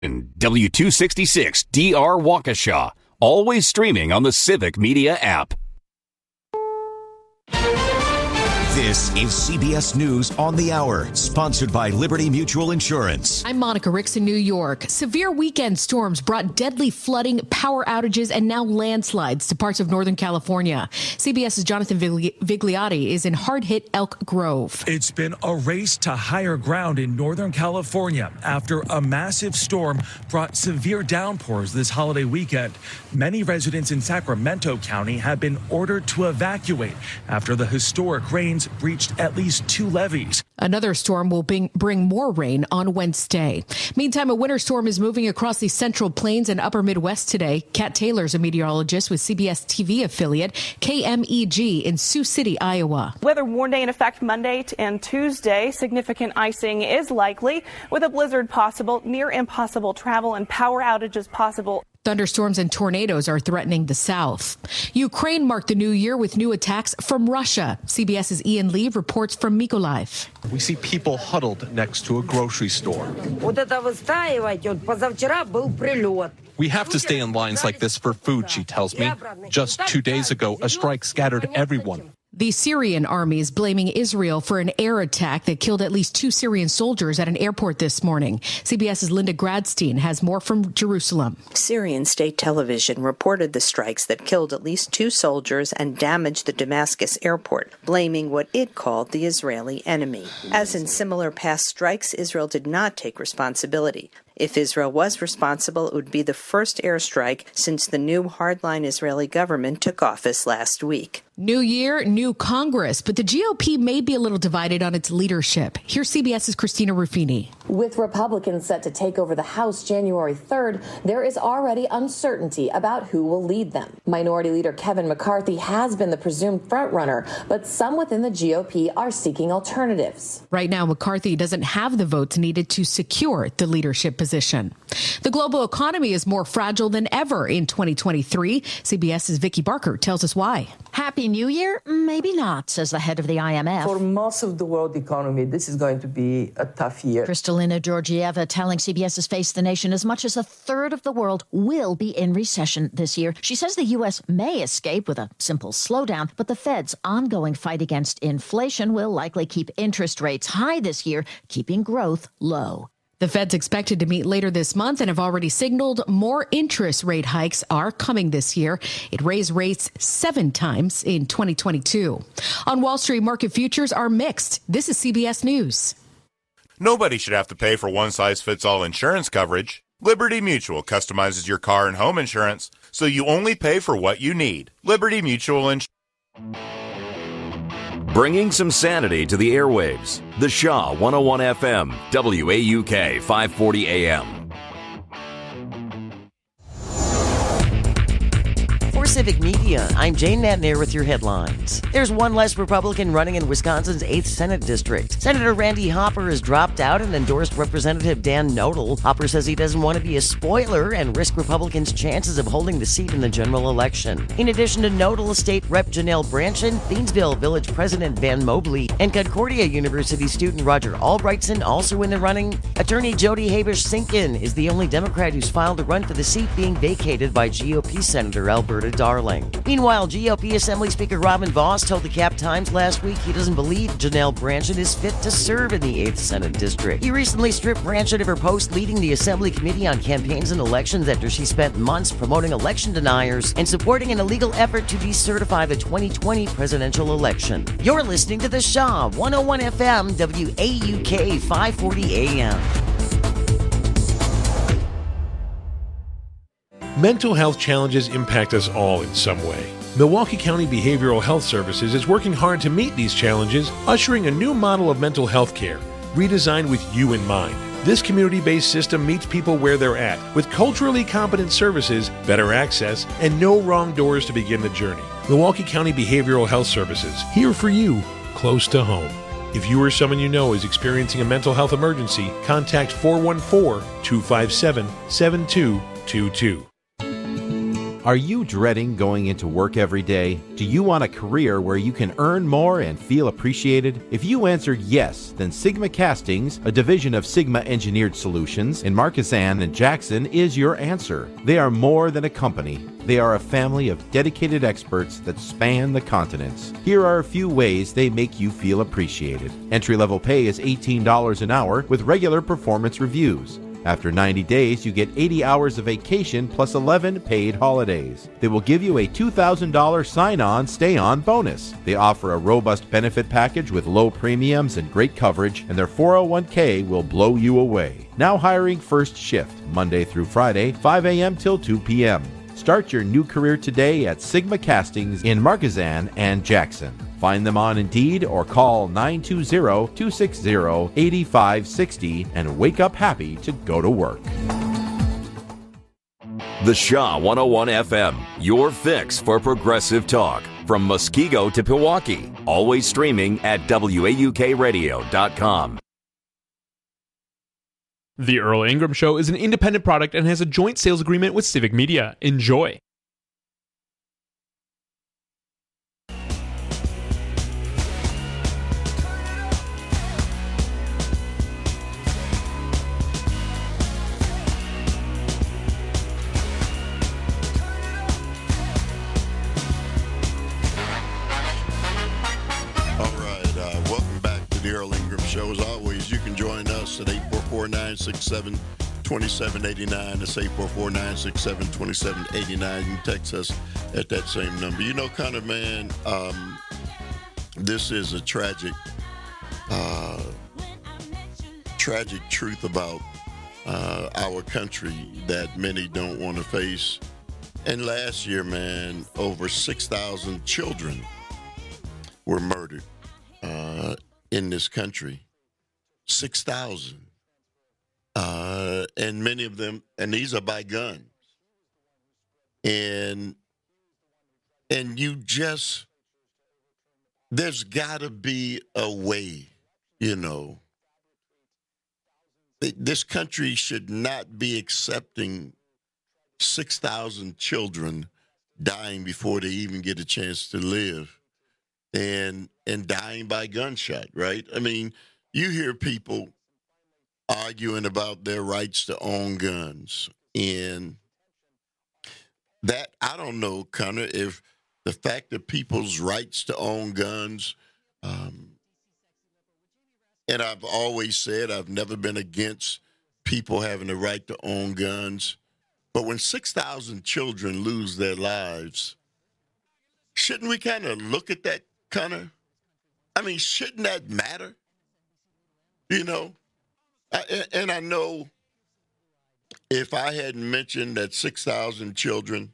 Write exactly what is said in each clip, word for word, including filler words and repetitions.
W two sixty-six D R Waukesha, always streaming on the Civic Media app. This is C B S News on the Hour, sponsored by Liberty Mutual Insurance. I'm Monica Ricks in New York. Severe weekend storms brought deadly flooding, power outages, and now landslides to parts of Northern California. CBS's Jonathan Vigliotti is in hard-hit Elk Grove. It's been a race to higher ground in Northern California after a massive storm brought severe downpours this holiday weekend. Many residents in Sacramento County have been ordered to evacuate after the historic rains breached at least two levees. Another storm will bring, bring more rain on Wednesday. Meantime, a winter storm is moving across the Central Plains and Upper Midwest today. Kat Taylor's a meteorologist with C B S T V affiliate K M E G in Sioux City, Iowa. Weather warning in effect Monday and Tuesday. Significant icing is likely, with a blizzard possible, near impossible travel and power outages possible. Thunderstorms and tornadoes are threatening the south. Ukraine marked the new year with new attacks from Russia. CBS's Ian Lee reports from Mykolaiv. We see people huddled next to a grocery store. We have to stay in lines like this for food, she tells me. Just two days ago, a strike scattered everyone. The Syrian army is blaming Israel for an air attack that killed at least two Syrian soldiers at an airport this morning. CBS's Linda Gradstein has more from Jerusalem. Syrian state television reported the strikes that killed at least two soldiers and damaged the Damascus airport, blaming what it called the Israeli enemy. As in similar past strikes, Israel did not take responsibility. If Israel was responsible, it would be the first airstrike since the new hardline Israeli government took office last week. New year, new Congress, but the G O P may be a little divided on its leadership. Here's CBS's Christina Ruffini. With Republicans set to take over the House January third, there is already uncertainty about who will lead them. Minority Leader Kevin McCarthy has been the presumed frontrunner, but some within the G O P are seeking alternatives. Right now, McCarthy doesn't have the votes needed to secure the leadership position. The global economy is more fragile than ever in twenty twenty-three. CBS's Vicki Barker tells us why. Happy New Year? Maybe not, says the head of the I M F. For most of the world economy, this is going to be a tough year. Kristalina Georgieva telling CBS's Face the Nation as much as a third of the world will be in recession this year. She says the U S may escape with a simple slowdown, but the Fed's ongoing fight against inflation will likely keep interest rates high this year, keeping growth low. The Fed's expected to meet later this month and have already signaled more interest rate hikes are coming this year. It raised rates seven times in twenty twenty-two. On Wall Street, market futures are mixed. This is C B S News. Nobody should have to pay for one-size-fits-all insurance coverage. Liberty Mutual customizes your car and home insurance, so you only pay for what you need. Liberty Mutual Insurance. Bringing some sanity to the airwaves. The Shaw one oh one F M, W A U K five forty A M. For Civic Media, I'm Jane Matnair with your headlines. There's one less Republican running in Wisconsin's eighth Senate District. Senator Randy Hopper has dropped out and endorsed Representative Dan Nodal. Hopper says he doesn't want to be a spoiler and risk Republicans' chances of holding the seat in the general election. In addition to Nodal, State Rep Janelle Branchin, Thiensville Village President Van Mobley, and Concordia University student Roger Albrightson also in the running. Attorney Jody Habush-Sinkin is the only Democrat who's filed to run for the seat being vacated by G O P Senator Alberta Darling. Meanwhile, G O P Assembly Speaker Robin Vos told the Cap Times last week he doesn't believe Janelle Branchin is fit to serve in the eighth Senate District. He recently stripped Branchin of her post leading the Assembly Committee on Campaigns and Elections after she spent months promoting election deniers and supporting an illegal effort to decertify the twenty twenty presidential election. You're listening to The Shaw, one oh one F M, W A U K five forty A M. Mental health challenges impact us all in some way. Milwaukee County Behavioral Health Services is working hard to meet these challenges, ushering a new model of mental health care, redesigned with you in mind. This community-based system meets people where they're at, with culturally competent services, better access, and no wrong doors to begin the journey. Milwaukee County Behavioral Health Services, here for you, close to home. If you or someone you know is experiencing a mental health emergency, contact four one four, two five seven, seven two two two. Are you dreading going into work every day? Do you want a career where you can earn more and feel appreciated? If you answered yes, then Sigma Castings, a division of Sigma Engineered Solutions in Marquezan and Jackson, is your answer. They are more than a company. They are a family of dedicated experts that span the continents. Here are a few ways they make you feel appreciated. Entry-level pay is eighteen dollars an hour with regular performance reviews. After ninety days, you get eighty hours of vacation plus eleven paid holidays. They will give you a two thousand dollars sign-on, stay-on bonus. They offer a robust benefit package with low premiums and great coverage, and their four oh one k will blow you away. Now hiring first shift, Monday through Friday, five a.m. till two p.m. Start your new career today at Sigma Castings in Marquezan and Jackson. Find them on Indeed or call nine two zero, two six zero, eight five six zero and wake up happy to go to work. The Shaw one oh one F M, your fix for progressive talk. From Muskego to Pewaukee. Always streaming at W A U K radio dot com. The Earl Ingram Show is an independent product and has a joint sales agreement with Civic Media. Enjoy. The Earl Ingram Show. As always, you can join us at eight four four, nine six seven, two seven eight nine. That's eight four four, nine six seven, two seven eight nine. You can text us at that same number. You know, kind of, man, um, this is a tragic, uh, tragic truth about uh, our country that many don't want to face. And last year, man, over six thousand children were murdered uh, in this country. six thousand. Uh, and many of them, and these are by guns. And, and you just, there's got to be a way, you know. This country should not be accepting six thousand children dying before they even get a chance to live, and and dying by gunshot, right? I mean, you hear people arguing about their rights to own guns, and that, I don't know, Connor, if the fact that people's rights to own guns, um, and I've always said I've never been against people having the right to own guns, but when six thousand children lose their lives, shouldn't we kind of look at that, Connor? I mean, shouldn't that matter? You know? I, and I know if I hadn't mentioned that six thousand children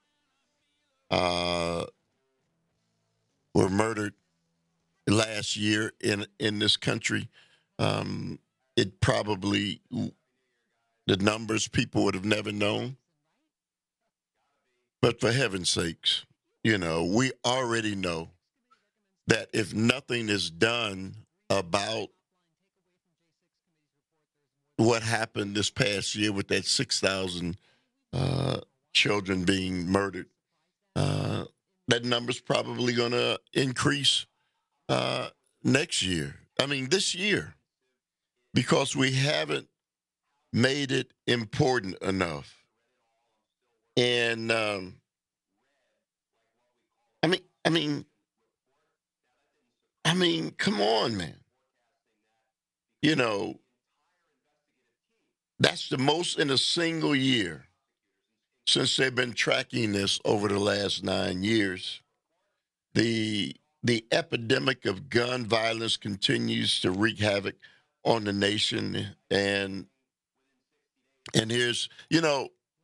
uh, were murdered last year in, in this country, um, it probably, the numbers people would have never known. But for heaven's sakes, you know, we already know that if nothing is done about what happened this past year with that six thousand uh, children being murdered, uh, that number's probably going to increase uh, next year. I mean, this year, because we haven't made it important enough. And um, I mean, I mean, I mean, come on, man. You know, that's the most in a single year since they've been tracking this over the last nine years. The the epidemic of gun violence continues to wreak havoc on the nation. And and here's, you know,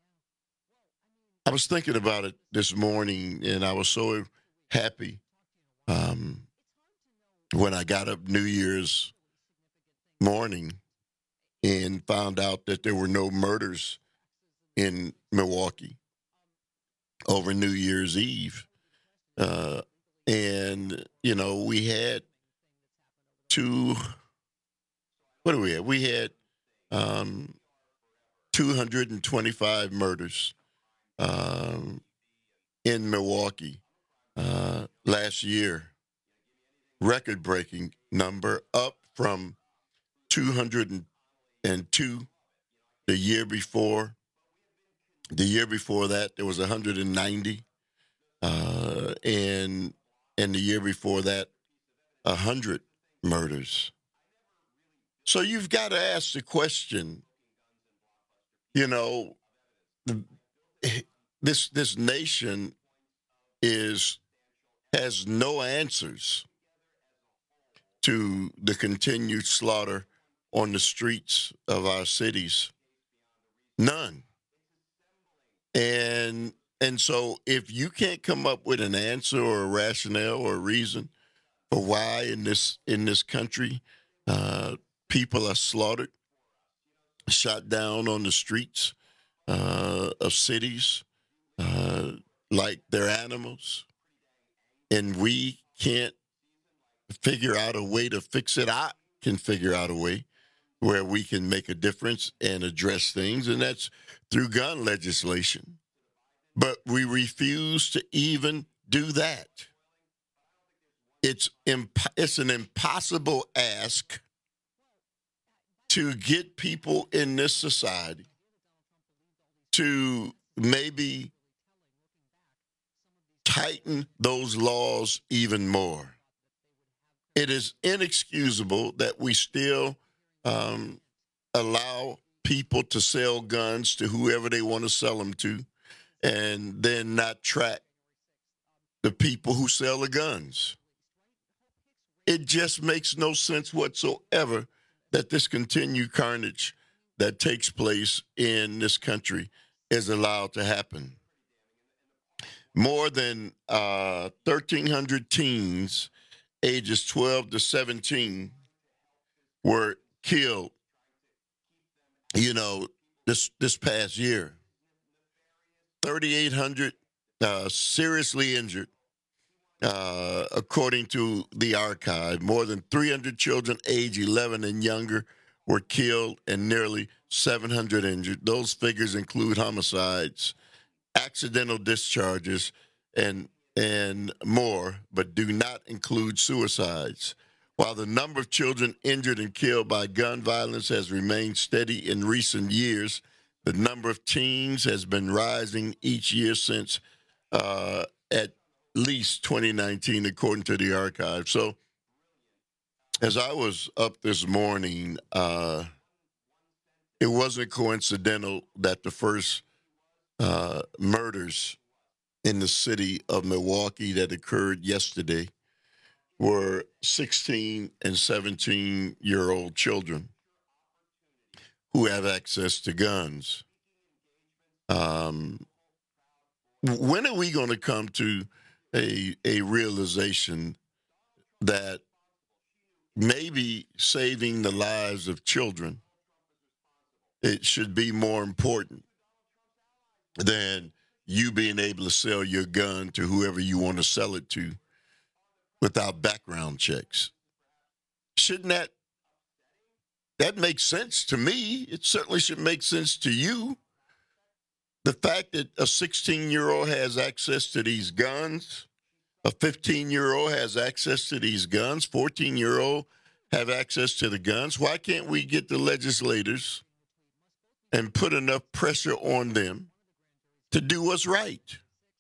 I was thinking about it this morning, and I was so happy um, when I got up New Year's morning and found out that there were no murders in Milwaukee over New Year's Eve. Uh, and, you know, we had two, what do we have? We had um, two hundred twenty-five murders um, in Milwaukee uh, last year. Record-breaking number, up from two hundred two the year before. The year before that, there was one hundred ninety. Uh, and, and the year before that, one hundred murders. So you've got to ask the question, you know, this this nation is has no answers to the continued slaughter on the streets of our cities. None. And and so if you can't come up with an answer or a rationale or a reason for why in this in this country uh, people are slaughtered, shot down on the streets uh, of cities uh, like they're animals, and we can't figure out a way to fix it, I can figure out a way where we can make a difference and address things, and that's through gun legislation. But we refuse to even do that. It's imp- it's an impossible ask to get people in this society to maybe tighten those laws even more. It is inexcusable that we still um, allow people to sell guns to whoever they want to sell them to, and then not track the people who sell the guns. It just makes no sense whatsoever that this continued carnage that takes place in this country is allowed to happen. More than uh, thirteen hundred teens ages twelve to seventeen were killed, you know, this this past year. thirty-eight hundred uh, seriously injured, uh, according to the archive. More than three hundred children age eleven and younger were killed and nearly seven hundred injured. Those figures include homicides, accidental discharges, and and more, but do not include suicides. While the number of children injured and killed by gun violence has remained steady in recent years, the number of teens has been rising each year since uh, at least twenty nineteen, according to the archive. So as I was up this morning, uh, it wasn't coincidental that the first uh, murders in the city of Milwaukee that occurred yesterday were sixteen and seventeen-year-old children who have access to guns. Um, when are we going to come to a, a realization that maybe saving the lives of children, it should be more important than you being able to sell your gun to whoever you want to sell it to without background checks? Shouldn't that, that makes sense to me? It certainly should make sense to you. The fact that a sixteen-year-old has access to these guns, a fifteen-year-old has access to these guns, fourteen-year-old have access to the guns. Why can't we get the legislators and put enough pressure on them to do what's right?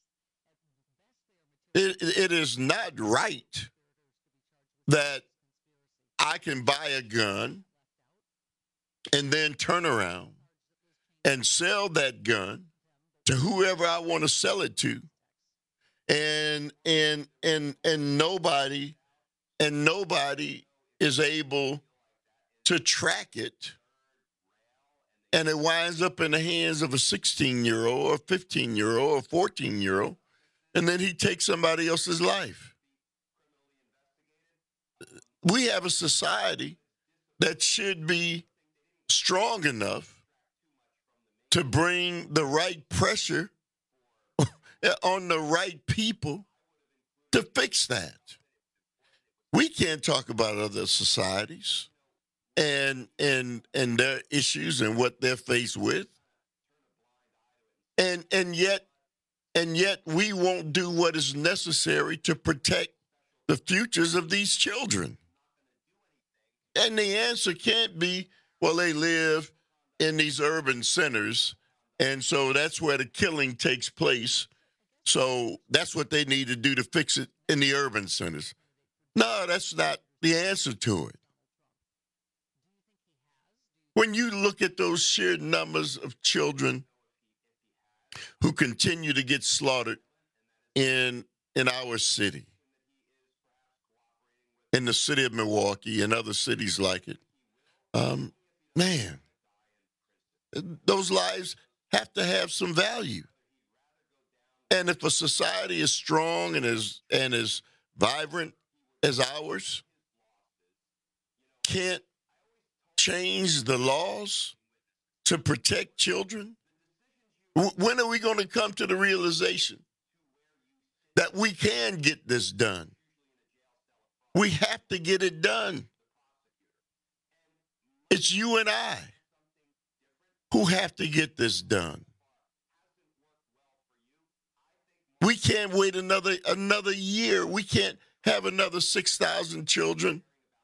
It, it is not right that I can buy a gun and then turn around and sell that gun to whoever I want to sell it to, and and and and nobody and nobody is able to track it, and it winds up in the hands of a sixteen-year-old or fifteen-year-old or fourteen-year-old, and then he takes somebody else's life. We have a society that should be strong enough to bring the right pressure on the right people to fix that. We can't talk about other societies and and and their issues and what they're faced with, and and yet and yet we won't do what is necessary to protect the futures of these children. And the answer can't be, well, they live in these urban centers, and so that's where the killing takes place. So that's what they need to do to fix it in the urban centers. No, that's not the answer to it. When you look at those sheer numbers of children who continue to get slaughtered in, in our city, in the city of Milwaukee and other cities like it, um, man, those lives have to have some value. And if a society is strong and as and as vibrant as ours, can't change the laws to protect children, when are we going to come to the realization that we can get this done? We have to get it done. It's you and I who have to get this done. We can't wait another another year. We can't have another six thousand children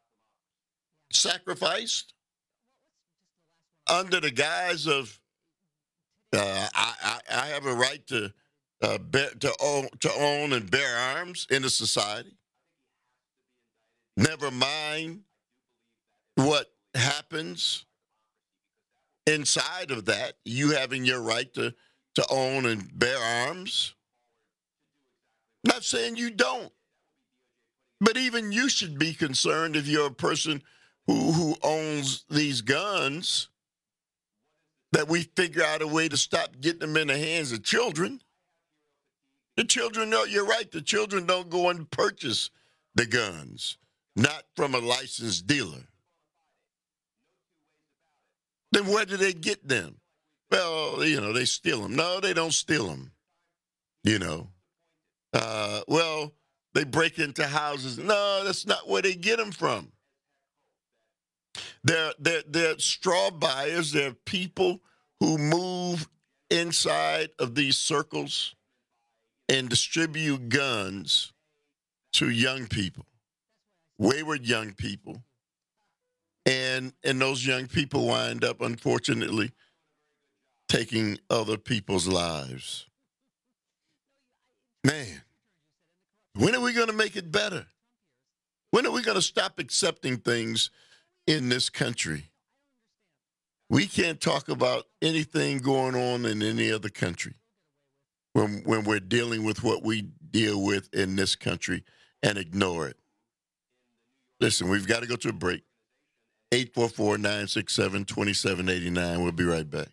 sacrificed under the guise of uh, I, I, I have a right to uh, bear, to own to own and bear arms in a society. Never mind what happens inside of that, you having your right to, to own and bear arms. Not saying you don't, but even you should be concerned if you're a person who, who owns these guns, that we figure out a way to stop getting them in the hands of children. The children, know you're right, the children don't go and purchase the guns, not from a licensed dealer. Then where do they get them? Well, you know, they steal them. No, they don't steal them, you know. Uh, well, they break into houses. No, that's not where they get them from. They're, they're, they're straw buyers. They're people who move inside of these circles and distribute guns to young people, wayward young people. And, and those young people wind up, unfortunately, taking other people's lives. Man, when are we going to make it better? When are we going to stop accepting things in this country? We can't talk about anything going on in any other country when, when we're dealing with what we deal with in this country and ignore it. Listen, we've got to go to a break. eight four four, nine six seven, two seven eight nine. We'll be right back.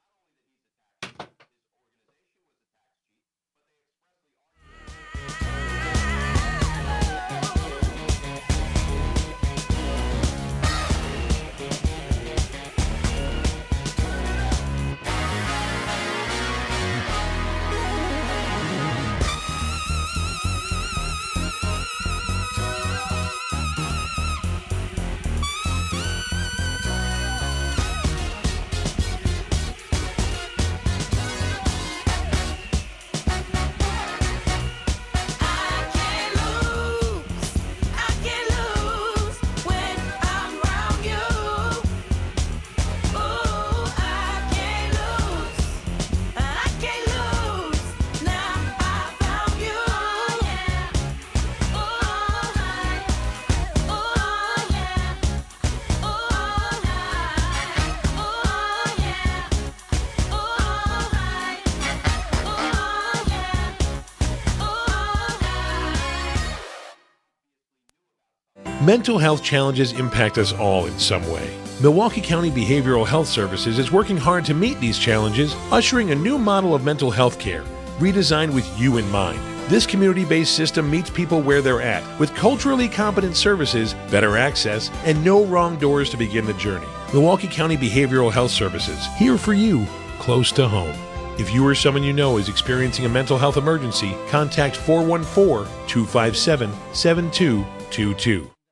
Mental health challenges impact us all in some way. Milwaukee County Behavioral Health Services is working hard to meet these challenges, ushering a new model of mental health care, redesigned with you in mind. This community-based system meets people where they're at, with culturally competent services, better access, and no wrong doors to begin the journey. Milwaukee County Behavioral Health Services, here for you, close to home. If you or someone you know is experiencing a mental health emergency, contact four one four, two five seven, seven two two two.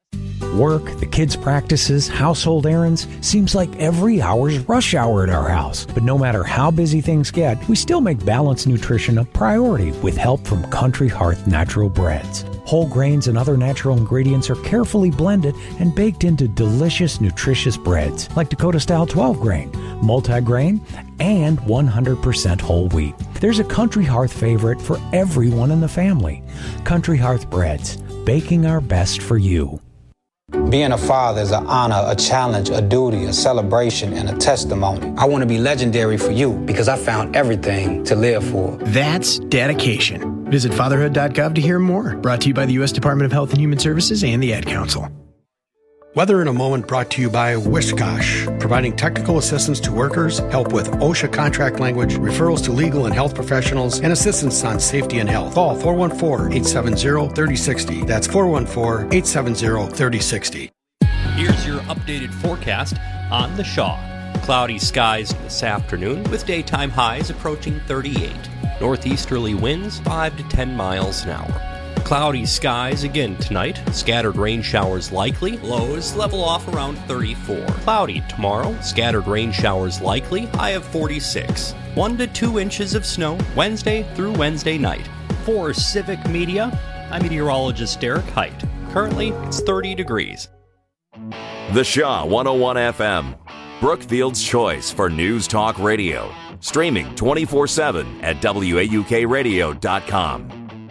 Work, the kids' practices, household errands. Seems like every hour's rush hour at our house. But no matter how busy things get, we still make balanced nutrition a priority with help from Country Hearth Natural Breads. Whole grains and other natural ingredients are carefully blended and baked into delicious, nutritious breads like Dakota-style twelve grain, multi-grain, and one hundred percent whole wheat. There's a Country Hearth favorite for everyone in the family. Country Hearth Breads, baking our best for you. Being a father is an honor, a challenge, a duty, a celebration, and a testimony. I want to be legendary for you because I found everything to live for. That's dedication. Visit fatherhood dot gov to hear more. Brought to you by the U S Department of Health and Human Services and the Ad Council. Weather in a Moment brought to you by Wishkosh, providing technical assistance to workers, help with OSHA contract language, referrals to legal and health professionals, and assistance on safety and health. Call four one four, eight seven zero, three zero six zero. That's four one four, eight seven zero, three zero six zero. Here's your updated forecast on the Shaw. Cloudy skies this afternoon with daytime highs approaching thirty-eight. Northeasterly winds five to ten miles an hour. Cloudy skies again tonight. Scattered rain showers likely. Lows level off around thirty-four. Cloudy tomorrow. Scattered rain showers likely. High of forty-six. One to two inches of snow Wednesday through Wednesday night. For Civic Media, I'm meteorologist Derek Height. Currently, it's thirty degrees. The Shaw one oh one F M. Brookfield's choice for News Talk Radio. Streaming twenty-four seven at W A U K radio dot com.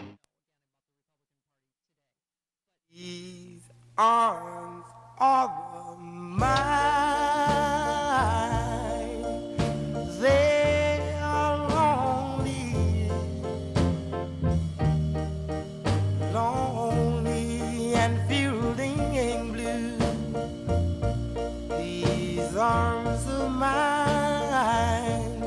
Arms are mine. They are lonely, lonely and fielding blue. These arms of mine,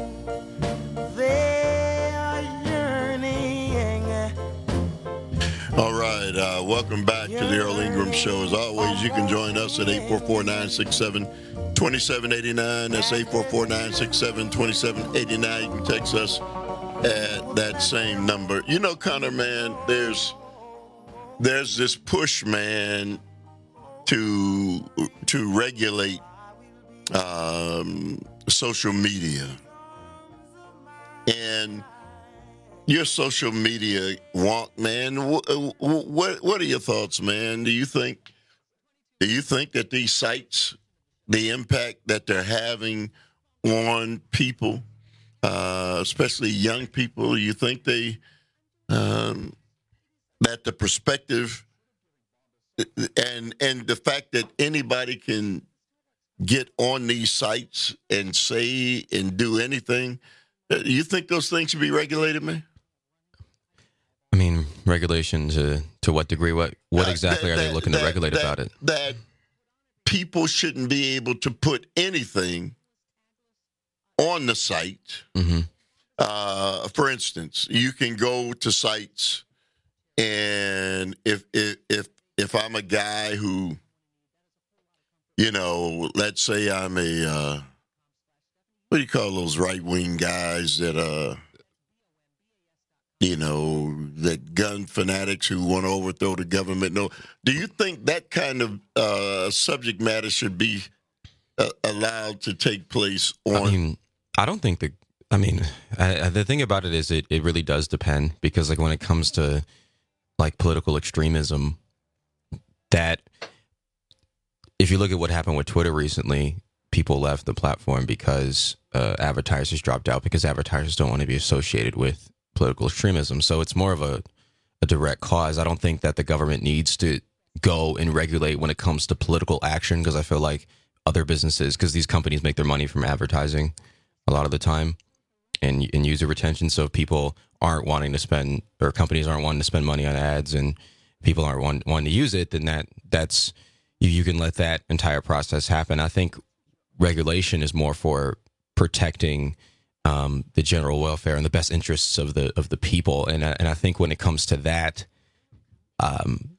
they are yearning. All right, uh, welcome back to the Earl Ingram Show. As always, you can join us at eight four four, nine six seven, two seven eight nine. That's eight four four, nine six seven, two seven eight nine. You can text us at that same number. You know, Connor, man, there's there's this push, man, to to regulate um, social media. And your social media walk, man. What, what what are your thoughts, man? Do you think do you think that these sites, the impact that they're having on people, uh, especially young people, you think they um, that the perspective and and the fact that anybody can get on these sites and say and do anything, do you think those things should be regulated, man? I mean, regulation to, to what degree? What what exactly uh, that, are they looking that, to regulate that, about it? That people shouldn't be able to put anything on the site. Mm-hmm. Uh, for instance, you can go to sites, and if if if if I'm a guy who, you know, let's say I'm a uh, what do you call those right wing guys that uh. you know, that gun fanatics who want to overthrow the government. No, do you think that kind of uh, subject matter should be uh, allowed to take place on? I mean, I don't think the. I mean, I, the thing about it is, it, it really does depend, because like when it comes to like political extremism, that if you look at what happened with Twitter recently, people left the platform because uh, advertisers dropped out because advertisers don't want to be associated with political extremism. So it's more of a, a direct cause. I don't think that the government needs to go and regulate when it comes to political action, because I feel like other businesses, because these companies make their money from advertising a lot of the time and, and user retention. So if people aren't wanting to spend, or companies aren't wanting to spend money on ads and people aren't want, wanting to use it, then that that's you, you can let that entire process happen. I think regulation is more for protecting Um, the general welfare and the best interests of the of the people, and I, and I think when it comes to that, um,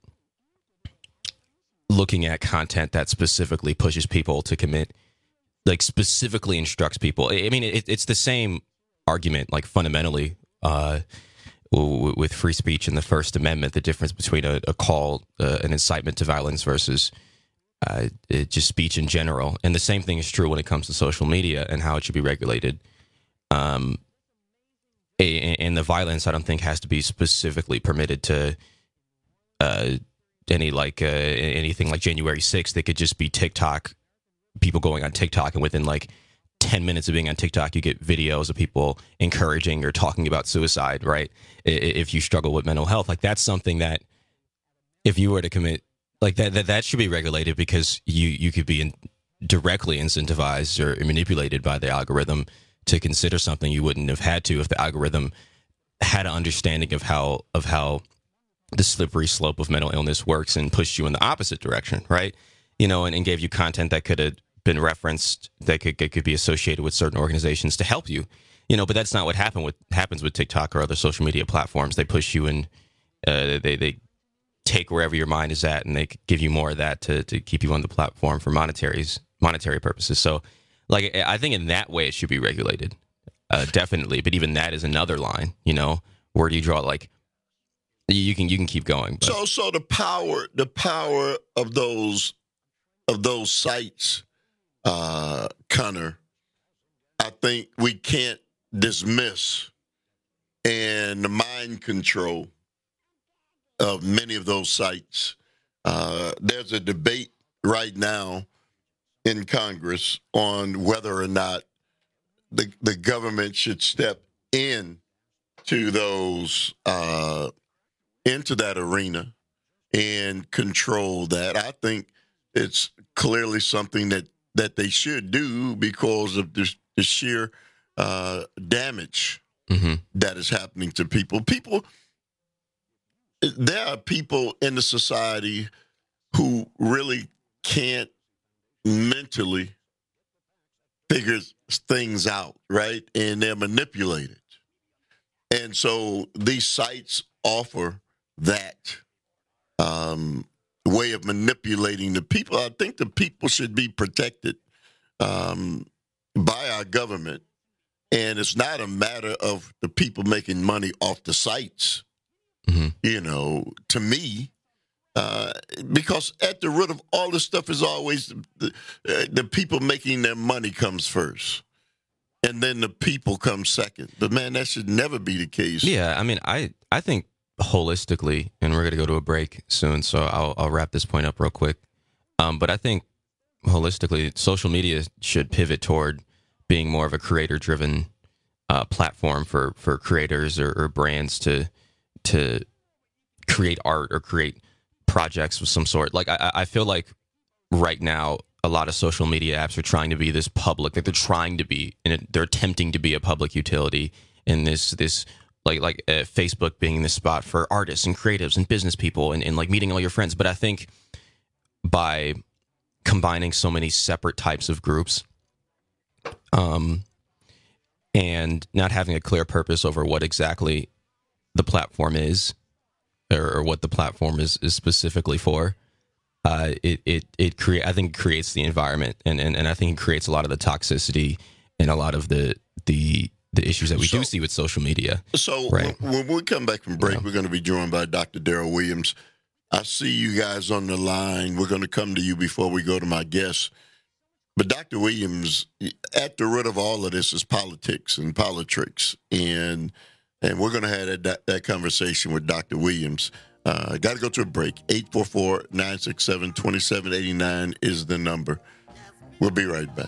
looking at content that specifically pushes people to commit, like specifically instructs people. I mean, it, it's the same argument, like fundamentally, uh, w- with free speech and the First Amendment. The difference between a, a call, uh, an incitement to violence versus uh, it, just speech in general. And the same thing is true when it comes to social media and how it should be regulated. Um, and the violence, I don't think, has to be specifically permitted to uh, any like uh, anything like January sixth. They could just be TikTok, people going on TikTok, and within like ten minutes of being on TikTok, you get videos of people encouraging or talking about suicide, right? If you struggle with mental health, like that's something that if you were to commit, like that, that, that should be regulated, because you, you could be in, directly incentivized or manipulated by the algorithm to consider something you wouldn't have had to if the algorithm had an understanding of how of how the slippery slope of mental illness works and pushed you in the opposite direction, right? You know, and, and gave you content that could have been referenced, that could could be associated with certain organizations to help you, you know. But that's not what happened with happens with TikTok or other social media platforms. They push you and uh, they they take wherever your mind is at, and they give you more of that to to keep you on the platform for monetaries monetary purposes. So, like, I think in that way it should be regulated, uh, definitely. But even that is another line, you know. Where do you draw? Like, you can you can keep going. But. So so the power the power of those of those sites, uh, Connor, I think we can't dismiss, and the mind control of many of those sites. Uh, there's a debate right now in Congress on whether or not the the government should step in to those uh, into that arena and control that. I think it's clearly something that, that they should do because of the, the sheer uh, damage mm-hmm. that is happening to people. People, there are people in the society who really can't mentally figure things out, right? And they're manipulated. And so these sites offer that um, way of manipulating the people. I think the people should be protected um, by our government. And it's not a matter of the people making money off the sites, mm-hmm. you know, to me. Uh, because at the root of all this stuff is always the, uh, the people making their money comes first. And then the people come second. But, man, that should never be the case. Yeah, I mean, I, I think holistically, and we're going to go to a break soon, so I'll, I'll wrap this point up real quick. Um, but I think holistically, social media should pivot toward being more of a creator-driven uh, platform for, for creators or, or brands to to create art or create projects of some sort. Like, I, I feel like right now, a lot of social media apps are trying to be this public, like they're trying to be, and they're attempting to be a public utility in this, this like, like uh, Facebook being this spot for artists and creatives and business people and, and like meeting all your friends. But I think by combining so many separate types of groups, um, and not having a clear purpose over what exactly the platform is, or, or what the platform is, is specifically for, Uh, it it it create I think it creates the environment, and, and, and I think it creates a lot of the toxicity and a lot of the the the issues that we so, do see with social media. So right. when, when we come back from break, yeah. we're going to be joined by Doctor Daryl Williams. I see you guys on the line. We're going to come to you before we go to my guest. But Doctor Williams, at the root of all of this is politics and politics, and and we're going to have that, that conversation with Doctor Williams. Uh, got to go to a break. eight four four, nine six seven, two seven eight nine is the number. We'll be right back.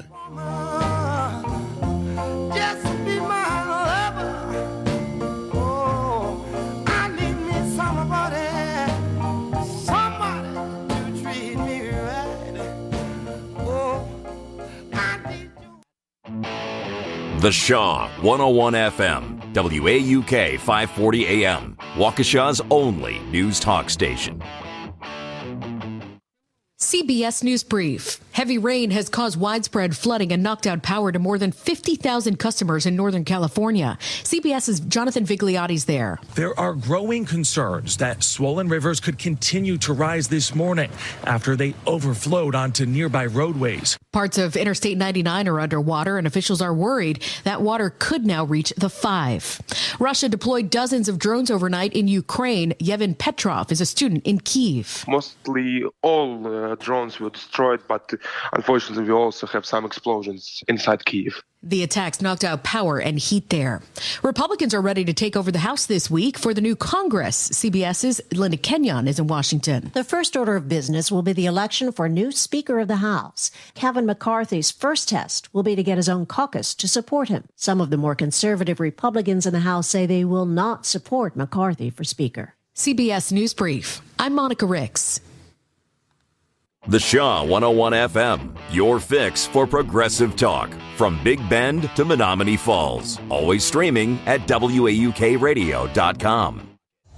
Just be my lover. Oh, I need me somebody, somebody to treat me right. Oh, I need you. The Shaw one oh one F M, W A U K five forty A M, Waukesha's only news talk station. C B S News Brief. Heavy rain has caused widespread flooding and knocked out power to more than fifty thousand customers in Northern California. CBS's Jonathan Vigliotti's there. There are growing concerns that swollen rivers could continue to rise this morning after they overflowed onto nearby roadways. Parts of Interstate ninety-nine are underwater, and officials are worried that water could now reach the five. Russia deployed dozens of drones overnight in Ukraine. Yevhen Petrov is a student in Kyiv. Mostly all uh, drones were destroyed, but unfortunately we also have some explosions inside Kyiv. The attacks knocked out power and heat there. Republicans are ready to take over the House this week for the new Congress. CBS's Linda Kenyon is in Washington. The first order of business will be the election for a new Speaker of the House. Kevin McCarthy's first test will be to get his own caucus to support him. Some of the more conservative Republicans in the House say they will not support McCarthy for Speaker. C B S News Brief. I'm Monica Ricks. The Shaw one oh one F M, your fix for progressive talk. From Big Bend to Menominee Falls. Always streaming at W A U K radio dot com.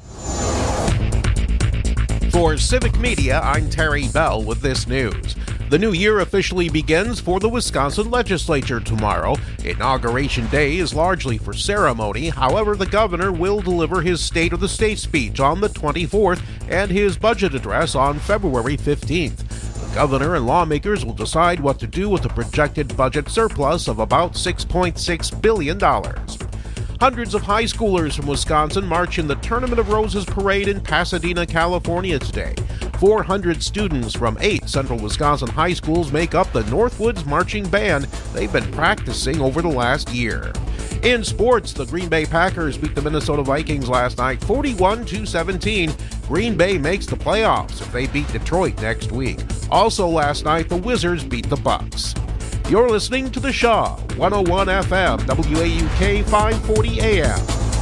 For Civic Media, I'm Terry Bell with this news. The new year officially begins for the Wisconsin legislature tomorrow. Inauguration Day is largely for ceremony. However, the governor will deliver his State of the State speech on the twenty-fourth and his budget address on February fifteenth. The governor and lawmakers will decide what to do with the projected budget surplus of about six point six billion dollars. Hundreds of high schoolers from Wisconsin march in the Tournament of Roses parade in Pasadena, California today. four hundred students from eight central Wisconsin high schools make up the Northwoods Marching Band. They've been practicing over the last year. In sports, the Green Bay Packers beat the Minnesota Vikings last night forty-one to seventeen. Green Bay makes the playoffs if they beat Detroit next week. Also last night, the Wizards beat the Bucks. You're listening to The Shaw, one oh one F M, W A U K five forty A M.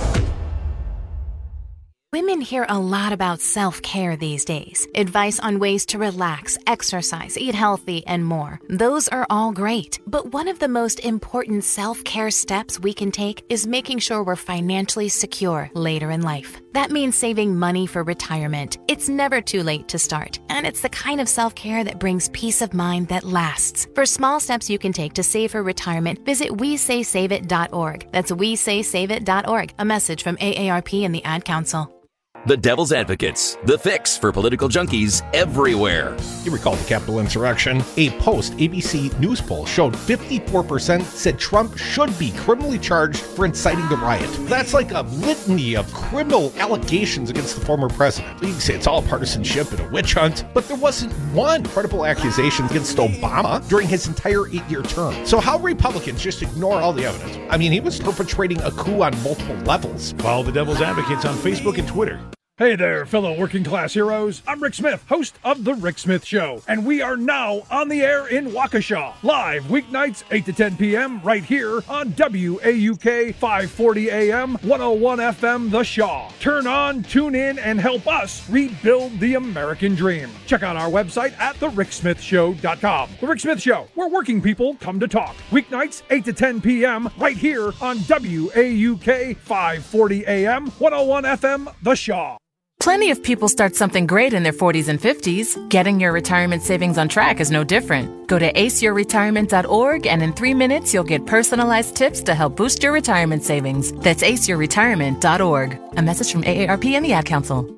Women hear a lot about self-care these days. Advice on ways to relax, exercise, eat healthy, and more. Those are all great. But one of the most important self-care steps we can take is making sure we're financially secure later in life. That means saving money for retirement. It's never too late to start. And it's the kind of self-care that brings peace of mind that lasts. For small steps you can take to save for retirement, visit we say save it dot org. That's we say save it dot org. A message from A A R P and the Ad Council. The Devil's Advocates, the fix for political junkies everywhere. You recall the Capitol insurrection? A post-A B C News poll showed fifty-four percent said Trump should be criminally charged for inciting the riot. That's like a litany of criminal allegations against the former president. You can say it's all partisanship and a witch hunt, but there wasn't one credible accusation against Obama during his entire eight-year term. So how Republicans just ignore all the evidence? I mean, he was perpetrating a coup on multiple levels. Follow the Devil's Advocates on Facebook and Twitter. Hey there, fellow working class heroes. I'm Rick Smith, host of The Rick Smith Show, and we are now on the air in Waukesha, live weeknights eight to ten p.m. right here on W A U K five forty A M, one oh one F M The Shaw. Turn on, tune in, and help us rebuild the American dream. Check out our website at the rick smith show dot com. The Rick Smith Show, where working people come to talk. Weeknights eight to ten p.m. right here on W A U K five forty A M, one oh one F M The Shaw. Plenty of people start something great in their forties and fifties. Getting your retirement savings on track is no different. Go to ace your retirement dot org and in three minutes you'll get personalized tips to help boost your retirement savings. That's ace your retirement dot org. A message from A A R P and the Ad Council.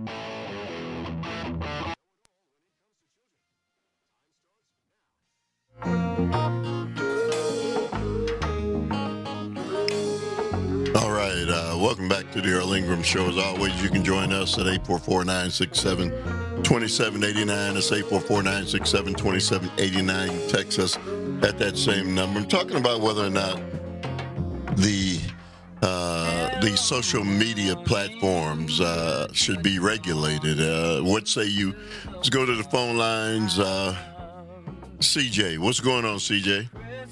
All right, uh, welcome back to the Earl Ingram Show. As always, you can join us at eight four four, nine six seven, two seven eight nine. That's eight four four, nine six seven, two seven eight nine. You text us at that same number. I'm talking about whether or not the uh, the social media platforms uh, should be regulated. Uh, what say you? Let's go to the phone lines. Uh, C J, what's going on, C J?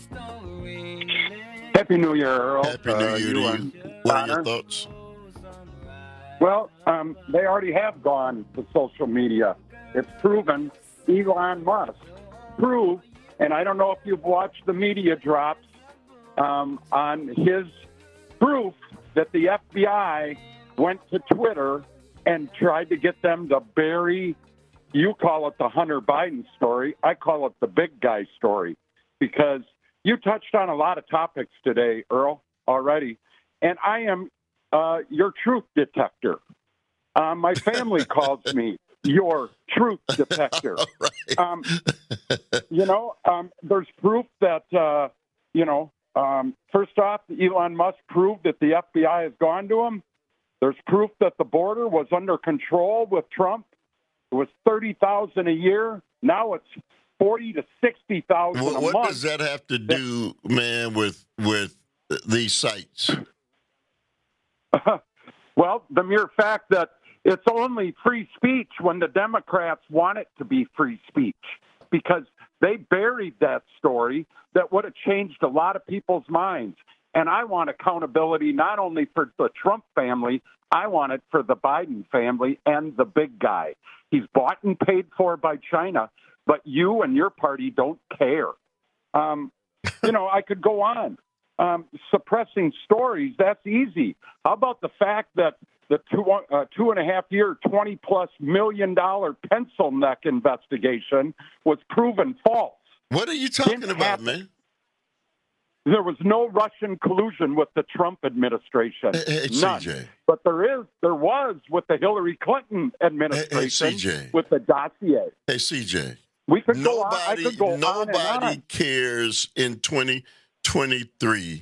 Happy New Year, Earl. Happy New Year uh, you to you. What are your thoughts? Well, um, they already have gone to social media. It's proven. Elon Musk proved, and I don't know if you've watched the media drops um, on his proof that the F B I went to Twitter and tried to get them to bury you call it the Hunter Biden story. I call it the big guy story, because you touched on a lot of topics today, Earl, already. And I am uh, your truth detector. Uh, my family calls me your truth detector. Right. Um, you know, um, there's proof that, uh, you know, um, first off, Elon Musk proved that the F B I has gone to him. There's proof that the border was under control with Trump. It was thirty thousand a year. Now it's forty to sixty thousand what, a what month. What does that have to do, man, with with these sites? Uh, well, the mere fact that it's only free speech when the Democrats want it to be free speech, because they buried that story that would have changed a lot of people's minds. And I want accountability not only for the Trump family, I want it for the Biden family and the big guy. He's bought and paid for by China, but you and your party don't care. Um, you know, I could go on. Um, suppressing stories, that's easy. How about the fact that the two, uh, two and a half year, twenty plus million dollar pencil neck investigation was proven false? What are you talking Didn't about, happen. man? There was no Russian collusion with the Trump administration. Hey, hey, None. C J. But there is, there was with the Hillary Clinton administration Hey, hey, C J. with the dossier. Hey, C J. We could nobody, go on. I could go nobody on and on. cares in twenty twenty-three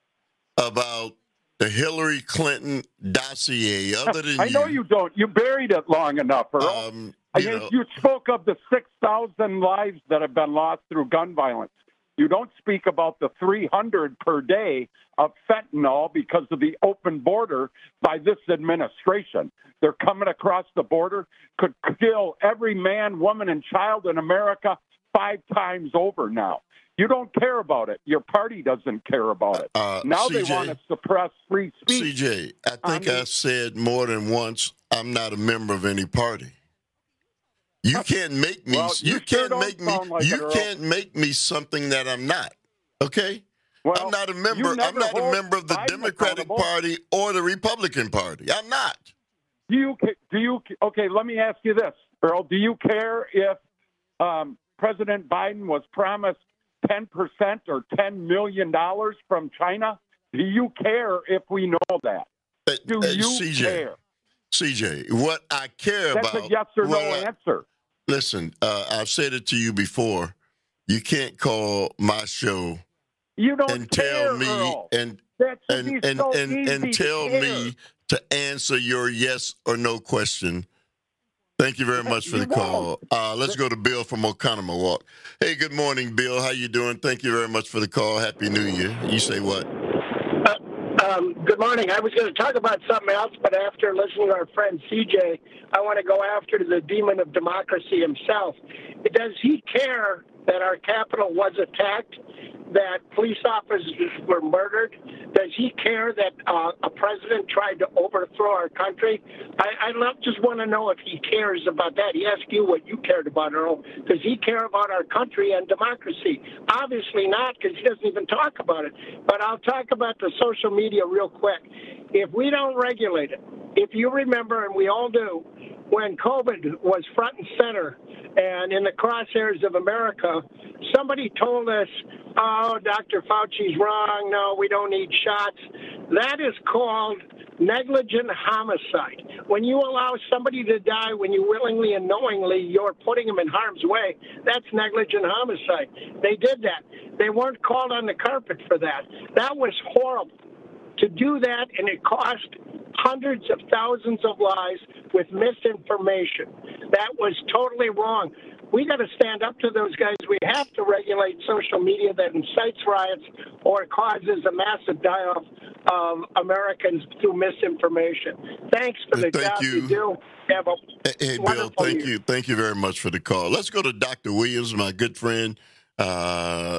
about the Hillary Clinton dossier other than I you. know you don't. You buried it long enough, Earl. Um, I you mean, know. you spoke of the six thousand lives that have been lost through gun violence. You don't speak about the three hundred per day of fentanyl because of the open border by this administration. They're coming across the border, could kill every man, woman, and child in America five times over now. You don't care about it. Your party doesn't care about it. Uh, now C J, they want to suppress free speech. C J, I think I mean, I said more than once, I'm not a member of any party. You can't make me. Well, you, you can't sure don't make me. sound like you it, Earl. can't make me something that I'm not. Okay. Well, I'm not a you member. I'm never not a hold member of the Biden Democratic accountable. Party or the Republican Party. I'm not. Do you do you okay? Let me ask you this, Earl. Do you care if um, President Biden was promised ten percent or ten million dollars from China? Do you care if we know that? Do Uh, you C J, care? C J, what I care That's about. a yes or no what I- answer. Listen, uh, I've said it to you before. You can't call my show You don't and care, tell me Earl. and That should and be and so and, easy and to tell care. me to answer your yes or no question. Thank you very much for You the call. won't. Uh, let's go to Bill from Oconomowoc. Hey, good morning, Bill. How you doing? Thank you very much for the call. Happy New Year. You say what? Um, good morning. I was going to talk about something else, but after listening to our friend C J, I want to go after the demon of democracy himself. Does he care that our Capitol was attacked, that police officers were murdered? Does he care that uh, a president tried to overthrow our country? I, I love, just want to know if he cares about that. He asked you what you cared about, Earl. Does he care about our country and democracy? Obviously not, because he doesn't even talk about it. But I'll talk about the social media real quick. If we don't regulate it, if you remember, and we all do, when COVID was front and center and in the crosshairs of America, somebody told us, oh, Doctor Fauci's wrong. No, we don't need shots. That is called negligent homicide. When you allow somebody to die, when you willingly and knowingly you're putting them in harm's way, that's negligent homicide. They did that. They weren't called on the carpet for that. That was horrible. To do that, and it cost hundreds of thousands of lives with misinformation. That was totally wrong. We got to stand up to those guys. We have to regulate social media that incites riots or causes a massive die-off of Americans through misinformation. Thanks for the Thank job you. you do. Have a Hey, hey, Bill, wonderful thank year. you. Thank you very much for the call. Let's go to Doctor Williams, my good friend, uh,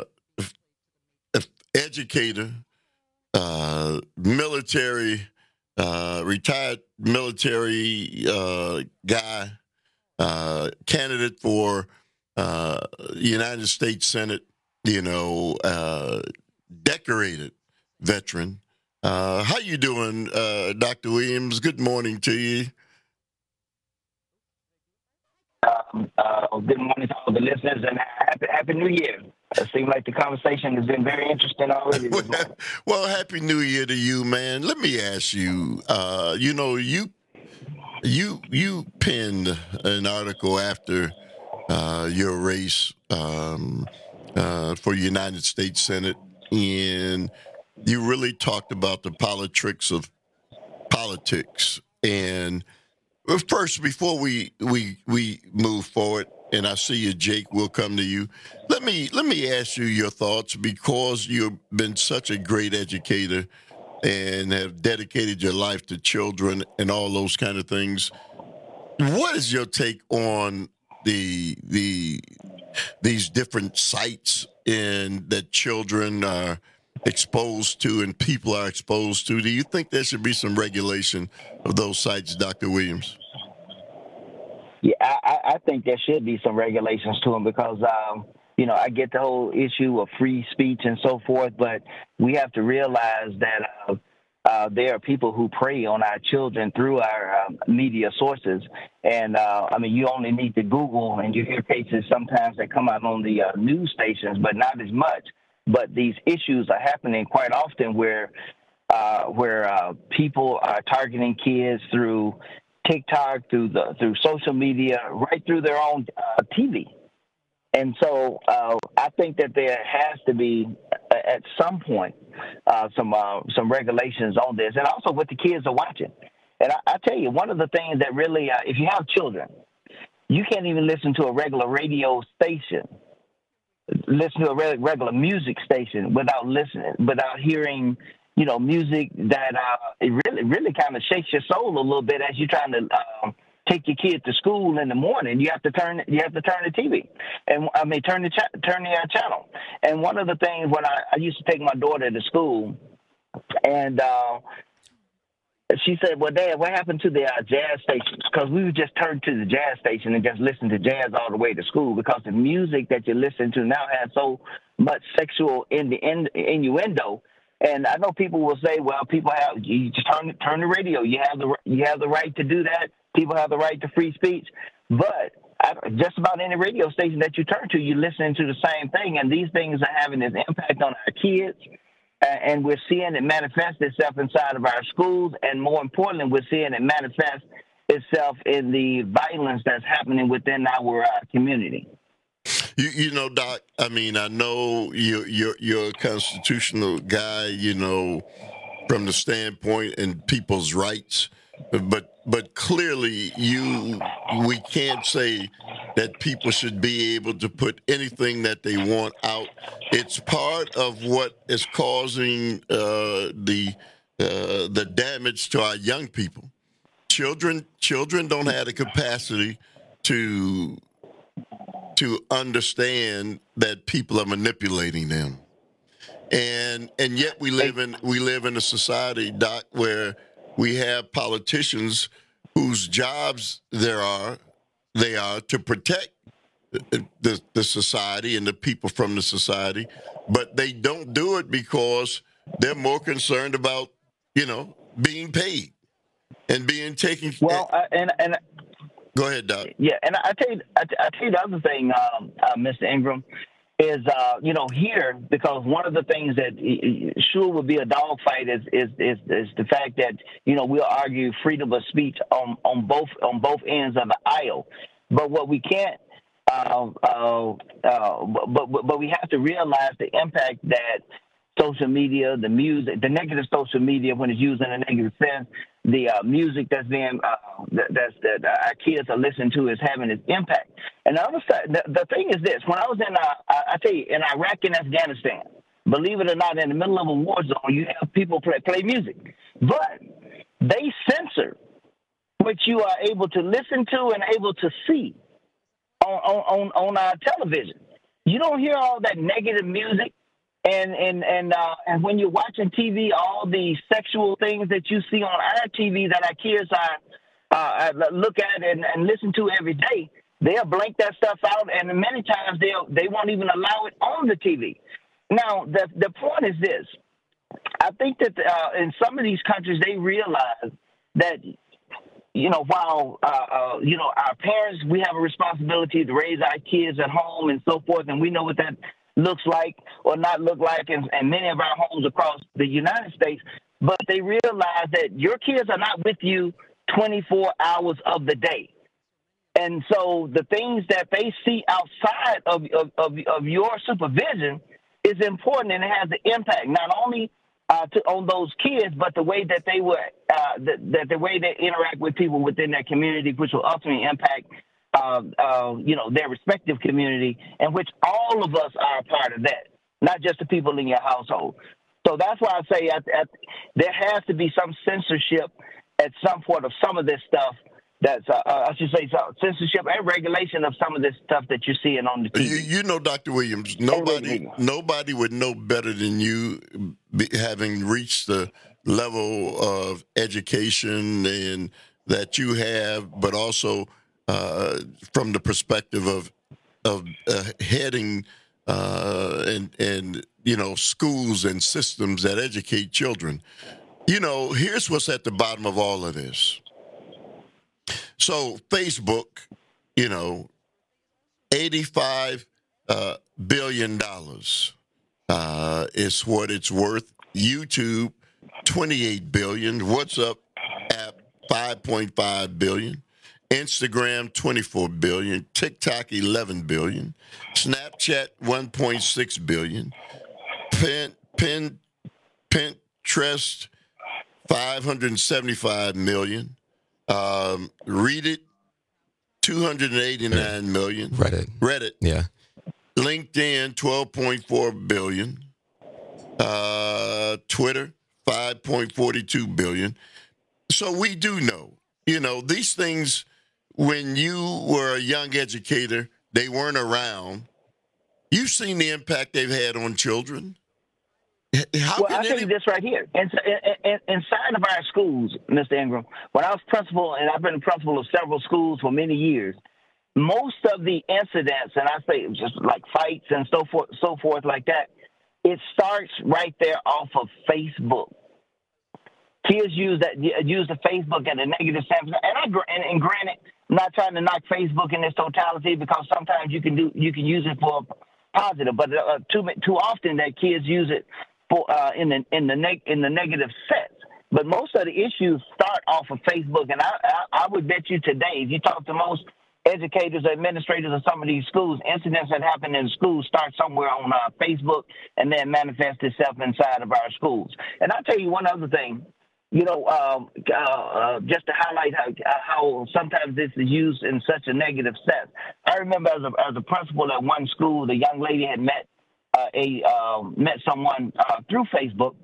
educator, uh, military, uh, retired military uh, guy, uh, candidate for uh, United States Senate, you know, uh, decorated veteran. Uh, how you doing, uh, Doctor Williams? Good morning to you. Uh, Um, uh, good morning to all the listeners, and happy, happy New Year. It seems like the conversation has been very interesting already this morning. Well, Happy New Year to you, man. Let me ask you, uh, you know, you you you penned an article after uh, your race um, uh, for United States Senate, and you really talked about the politics of politics. And first, before we we we move forward, and I see you, Jake, we'll come to you. Let me let me ask you your thoughts, because you've been such a great educator and have dedicated your life to children and all those kind of things. What is your take on the the these different sites in that children are exposed to and people are exposed to? Do you think there should be some regulation of those sites, Doctor Williams? Yeah, I, I think there should be some regulations to them, because, um, you know, I get the whole issue of free speech and so forth, but we have to realize that uh, uh, there are people who prey on our children through our uh, media sources. And, uh, I mean, you only need to Google, and you hear cases sometimes that come out on the uh, news stations, but not as much. But these issues are happening quite often where uh, where uh, people are targeting kids through TikTok, through the through social media, right through their own uh, T V. And so uh, I think that there has to be, uh, at some point, uh, some uh, some regulations on this, and also what the kids are watching. And I, I tell you, one of the things that really, uh, if you have children, you can't even listen to a regular radio station, listen to a re- regular music station without listening, without hearing, you know, music that uh, it really, really kind of shakes your soul a little bit as you're trying to um, take your kid to school in the morning. You have to turn, you have to turn the T V, and I mean, turn the cha- turn the uh, channel. And one of the things when I, I used to take my daughter to school, and uh, she said, "Well, Dad, what happened to the uh, jazz stations?" Because we would just turn to the jazz station and just listen to jazz all the way to school, because the music that you listen to now has so much sexual in the in, innuendo. And I know people will say, "Well, people have you just turn turn the radio. You have the you have the right to do that. People have the right to free speech." But I, just about any radio station that you turn to, you're listening to the same thing, and these things are having this impact on our kids. And we're seeing it manifest itself inside of our schools, and more importantly, we're seeing it manifest itself in the violence that's happening within our uh, community. You, you know, Doc, I mean, I know you're, you're, you're a constitutional guy, you know, from the standpoint and people's rights, but but clearly you we can't say that people should be able to put anything that they want out. It's part of what is causing uh, the uh, the damage to our young people. Children children don't have the capacity to to understand that people are manipulating them, and and yet we live in we live in a society, Doc, where we have politicians whose jobs there are they are to protect the, the, the society and the people from the society, but they don't do it because they're more concerned about, you know, being paid and being taken. Well, uh, and and go ahead, Doc. Yeah, and I tell you, I, I tell you the other thing, um, uh, Mister Ingram, is uh, you know, here, because one of the things that sure would be a dogfight is, is is is the fact that, you know, we'll argue freedom of speech on on both on both ends of the aisle, but what we can't. Uh, uh, uh, but, but but we have to realize the impact that social media, the music, the negative social media, when it's used in a negative sense, the uh, music that's being uh, that, that's that our kids are listening to is having its impact. And the other side, the, the thing is this: when I was in, uh, I, I tell you, in Iraq and Afghanistan, believe it or not, in the middle of a war zone, you have people play play music, but they censor what you are able to listen to and able to see on on on our television. You don't hear all that negative music, and and and uh, and when you're watching T V, all the sexual things that you see on our T V that our kids are uh, look at and, and listen to every day, they'll blank that stuff out, and many times they they won't even allow it on the T V. Now, the the point is this: I think that uh, in some of these countries they realize that you know, while, uh, uh, you know, our parents, we have a responsibility to raise our kids at home and so forth, and we know what that looks like or not look like in, in many of our homes across the United States, but they realize that your kids are not with you twenty-four hours of the day. And so the things that they see outside of, of, of, of your supervision is important, and it has the impact not only uh, to, on those kids, but the way that they were, uh, the, the, the way they interact with people within their community, which will ultimately impact, uh, uh, you know, their respective community, and which all of us are a part of that, not just the people in your household. So that's why I say at, at, there has to be some censorship at some point of some of this stuff. That's, uh, I should say, so censorship and regulation of some of this stuff that you're seeing on the T V. You, you know, Doctor Williams, nobody nobody would know better than you, be, having reached the level of education and that you have, but also uh, from the perspective of of uh, heading uh, and and you know schools and systems that educate children. You know, here's what's at the bottom of all of this. So Facebook, you know, eighty-five uh, billion dollars uh, is what it's worth. YouTube, twenty-eight billion dollars. WhatsApp app, five point five billion dollars. Instagram, twenty-four billion dollars. TikTok, eleven billion dollars. Snapchat, one point six billion dollars. Pin, Pin, Pinterest, five hundred seventy-five million dollars. Um, Read It, two hundred eighty-nine million. Reddit. Reddit. Yeah. LinkedIn, twelve point four billion. Uh, Twitter, five point four two billion. So we do know, you know, these things, when you were a young educator, they weren't around. You've seen the impact they've had on children. How well, I'll tell you this right here. In, in, in, inside of our schools, Mister Ingram, when I was principal, and I've been principal of several schools for many years, most of the incidents, and I say just like fights and so forth, so forth like that, it starts right there off of Facebook. Kids use that use the Facebook in a negative sense, and I and, and granted, I'm not trying to knock Facebook in its totality, because sometimes you can do you can use it for positive, but uh, too too often that kids use it for uh, in the in the neg- in the negative sense. But most of the issues start off of Facebook, and I, I I would bet you today, if you talk to most educators, administrators of some of these schools, incidents that happen in schools start somewhere on uh, Facebook and then manifest itself inside of our schools. And I'll tell you one other thing. You know, um, uh, uh, just to highlight how, how sometimes this is used in such a negative sense. I remember as a, as a principal at one school, the young lady had met uh, a uh, met someone uh, through Facebook,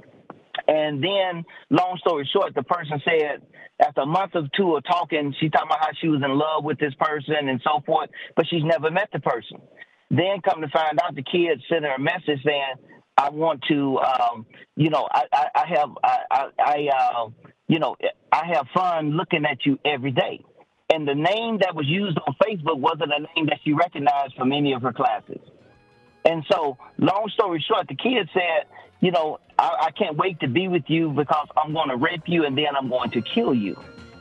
and then, long story short, the person said after a month or two of talking, she talked about how she was in love with this person and so forth, but she's never met the person. Then, come to find out, the kid sent her a message saying, I want to, um, you know, I, I, I have, I, I, I uh, you know, I have fun looking at you every day. And the name that was used on Facebook wasn't a name that she recognized from any of her classes. And so, long story short, the kid said, you know, I, I can't wait to be with you because I'm going to rape you and then I'm going to kill you.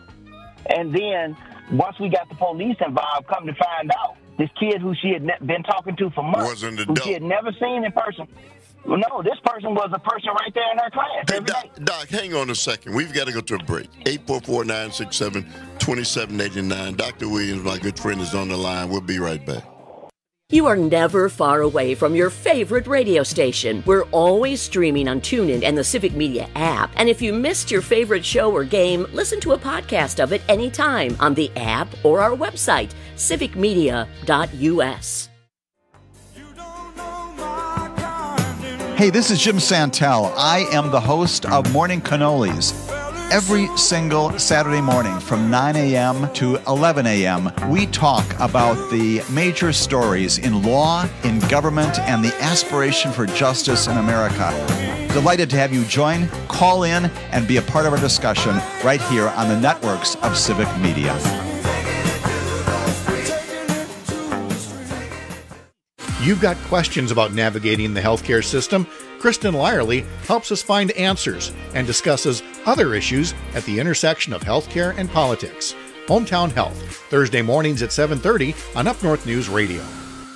And then, once we got the police involved, come to find out, this kid who she had ne- been talking to for months, who she had never seen in person. Well, no, this person was a person right there in her class. Hey, Doc, Doc, hang on a second. We've got to go to a break. eight four four, nine six seven, two seven eight nine. Doctor Williams, my good friend, is on the line. We'll be right back. You are never far away from your favorite radio station. We're always streaming on TuneIn and the Civic Media app. And if you missed your favorite show or game, listen to a podcast of it anytime on the app or our website, civic media dot u s. Hey, this is Jim Santel. I am the host of Morning Cannolis. Every single Saturday morning from nine a.m. to eleven a.m., we talk about the major stories in law, in government, and the aspiration for justice in America. Delighted to have you join, call in, and be a part of our discussion right here on the networks of Civic Media. You've got questions about navigating the healthcare system? Kristen Lyerly helps us find answers and discusses other issues at the intersection of healthcare and politics. Hometown Health, Thursday mornings at seven thirty on Up North News Radio.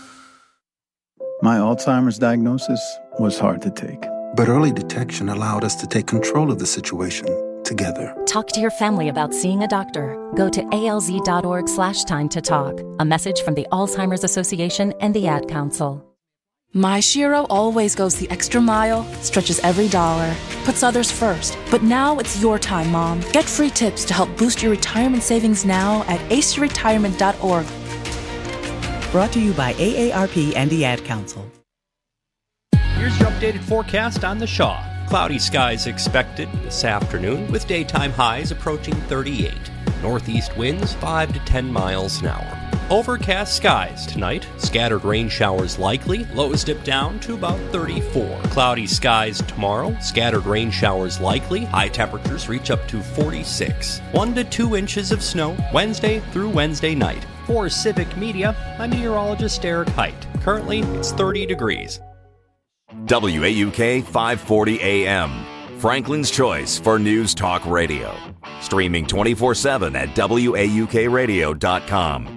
My Alzheimer's diagnosis was hard to take. But early detection allowed us to take control of the situation together. Talk to your family about seeing a doctor. Go to alz.org slash time to talk. A message from the Alzheimer's Association and the Ad Council. My Shiro always goes the extra mile, stretches every dollar, puts others first. But now it's your time, Mom. Get free tips to help boost your retirement savings now at ace your retirement dot org. Brought to you by A A R P and the Ad Council. Here's your updated forecast on the Shaw. Cloudy skies expected this afternoon with daytime highs approaching thirty-eight. Northeast winds five to ten miles an hour. Overcast skies tonight. Scattered rain showers likely. Lows dip down to about thirty-four. Cloudy skies tomorrow. Scattered rain showers likely. High temperatures reach up to forty-six. One to two inches of snow Wednesday through Wednesday night. For Civic Media, I'm meteorologist Eric Height. Currently, it's thirty degrees. W A U K five forty A M, Franklin's choice for News Talk Radio. Streaming twenty-four seven at W A U K radio dot com.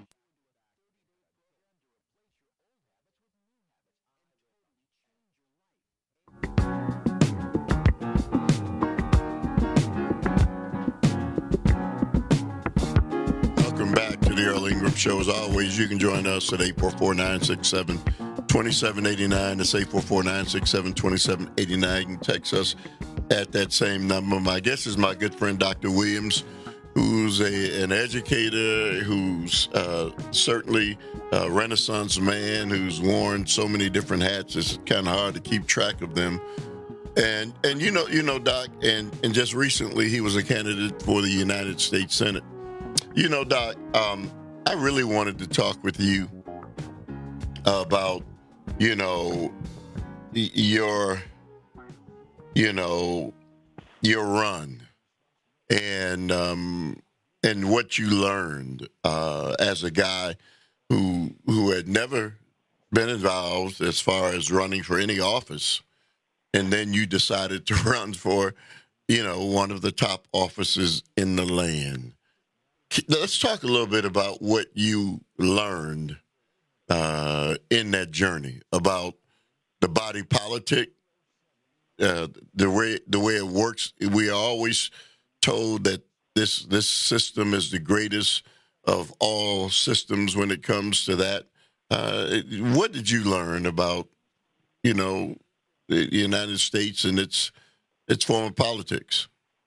Welcome back to the Earl Ingram Show. As always, you can join us at eight four four, nine six seven, two seven eight nine. That's eight four four, nine six seven, two seven eight nine. You can text us at that same number. My guest is my good friend, Doctor Williams, who's a, an educator, who's uh, certainly a Renaissance man, who's worn so many different hats. It's kind of hard to keep track of them. And, and you know, you know, Doc, and, and just recently he was a candidate for the United States Senate. You know, Doc, um, I really wanted to talk with you about, you know, your, you know, your run and um, and what you learned uh, as a guy who who had never been involved as far as running for any office, and then you decided to run for, you know, one of the top offices in the land. Let's talk a little bit about what you learned uh, in that journey about the body politic, uh, the way the way it works. We are always told that this this system is the greatest of all systems when it comes to that. Uh, what did you learn about, you know, the United States and its its form of politics?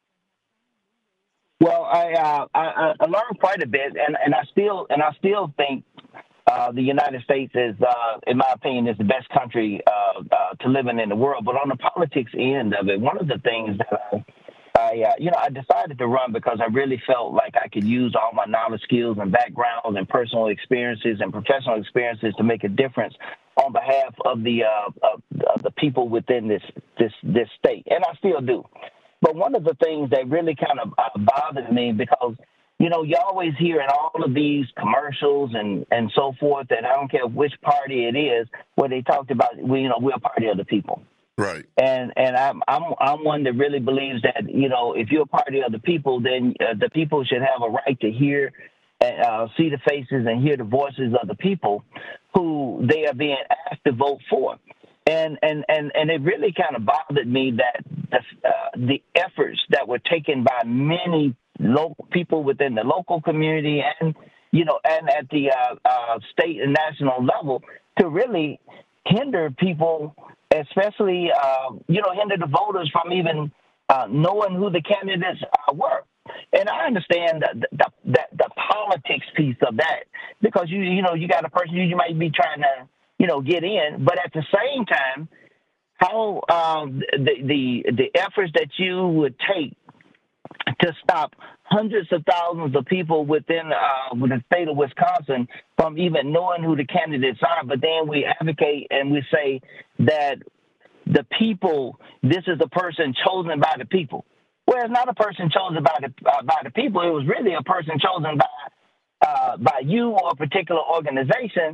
Well, I, uh, I I learned quite a bit, and, and I still and I still think uh, the United States is, uh, in my opinion, is the best country uh, uh, to live in in the world. But on the politics end of it, one of the things that I, I uh, you know, I decided to run because I really felt like I could use all my knowledge, skills, and backgrounds, and personal experiences and professional experiences to make a difference on behalf of the uh, of, of the people within this this this state, and I still do. But one of the things that really kind of uh, bothered me, because, you know, you always hear in all of these commercials and, and so forth, and I don't care which party it is, where they talked about, well, you know, we're a party of the people. Right. And and I'm I'm I'm one that really believes that, you know, if you're a party of the people, then uh, the people should have a right to hear and uh, see the faces and hear the voices of the people who they are being asked to vote for. And, and, and, and it really kind of bothered me that the, uh, the efforts that were taken by many local people within the local community and, you know, and at the uh, uh, state and national level to really hinder people, especially, uh, you know, hinder the voters from even uh, knowing who the candidates uh, were. And I understand the, the, the, the politics piece of that because, you you know, you got a person you might be trying to, you know, get in, but at the same time, how um, the, the the efforts that you would take to stop hundreds of thousands of people within uh, with the state of Wisconsin from even knowing who the candidates are, but then we advocate and we say that the people, this is a person chosen by the people. Well, it's not a person chosen by the uh, by the people. It was really a person chosen by uh, by you or a particular organization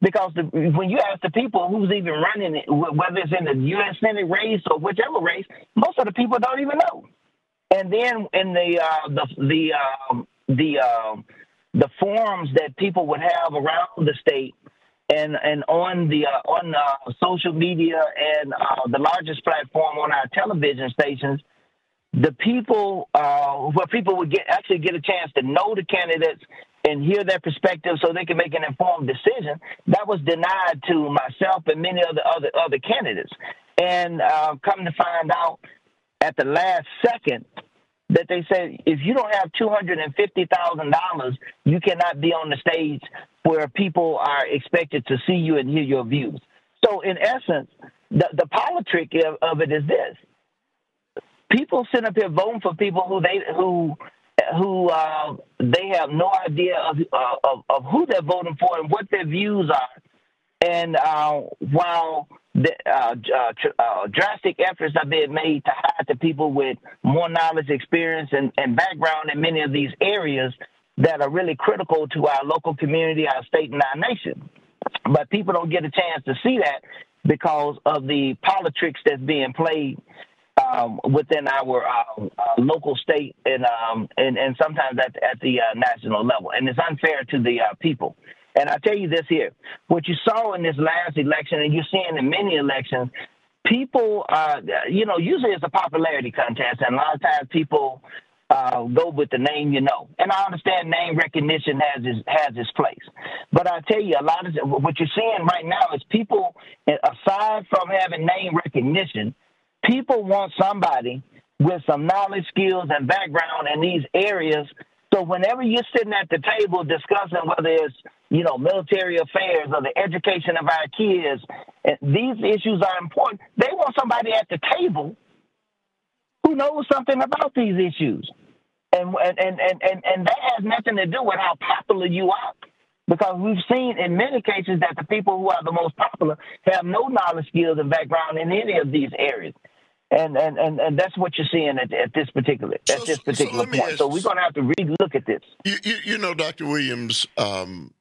Because the, when you ask the people who's even running it, whether it's in the U S Senate race or whichever race, most of the people don't even know. And then in the uh, the the uh, the uh, the forums that people would have around the state, and and on the uh, on uh, social media and uh, the largest platform on our television stations, the people uh, where people would get actually get a chance to know the candidates and hear their perspective so they can make an informed decision, that was denied to myself and many other other, other candidates. And uh, come to find out at the last second that they said, if you don't have two hundred fifty thousand dollars, you cannot be on the stage where people are expected to see you and hear your views. So in essence, the, the politic of, of it is this. People sit up here voting for people who they who who uh, they have no idea of, uh, of of who they're voting for and what their views are. And uh, while the, uh, uh, uh, drastic efforts are being made to hire the people with more knowledge, experience, and, and background in many of these areas that are really critical to our local community, our state, and our nation. But people don't get a chance to see that because of the politics that's being played Um, within our uh, uh, local, state, and um, and, and sometimes at, at the uh, national level. And it's unfair to the uh, people. And I tell you this here, what you saw in this last election, and you're seeing in many elections, people, uh, you know, usually it's a popularity contest, and a lot of times people uh, go with the name you know. And I understand name recognition has its, has its place. But I tell you, a lot of what you're seeing right now is people, aside from having name recognition, people want somebody with some knowledge, skills, and background in these areas. So whenever you're sitting at the table discussing whether it's, you know, military affairs or the education of our kids, these issues are important. They want somebody at the table who knows something about these issues. And and, and, and, and that has nothing to do with how popular you are. Because we've seen in many cases that the people who are the most popular have no knowledge, skills, and background in any of these areas. And and, and, and that's what you're seeing at, at this particular at so, this particular so point. So we're going to have to re-look at this. You, you, you know, Doctor Williams, um,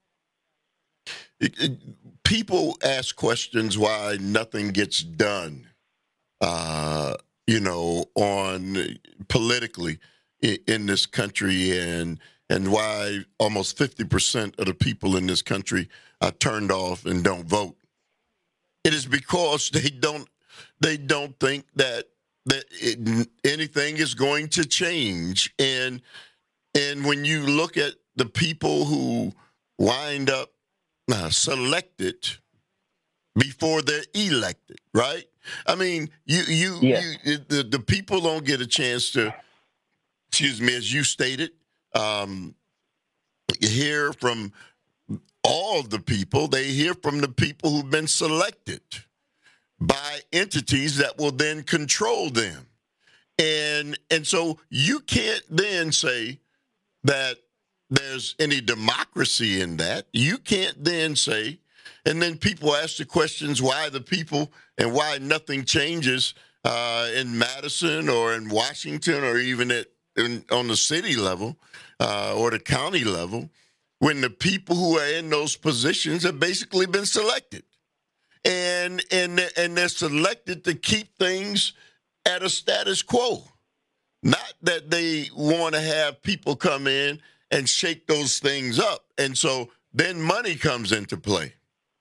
it, it, people ask questions why nothing gets done, uh, you know, on politically in, in this country, and and why almost fifty percent of the people in this country are turned off and don't vote. It is because they don't they don't think that that it, anything is going to change. And and when you look at the people who wind up uh, selected before they're elected, right? I mean, you you, yeah. you the, the people don't get a chance to, excuse me, as you stated, um, hear from all the people. They hear from the people who've been selected by entities that will then control them. And and so you can't then say that there's any democracy in that. You can't then say, and then people ask the questions why the people and why nothing changes uh, in Madison or in Washington or even at in, on the city level uh, or the county level, when the people who are in those positions have basically been selected. And and and they're selected to keep things at a status quo. Not that they want to have people come in and shake those things up. And so then money comes into play.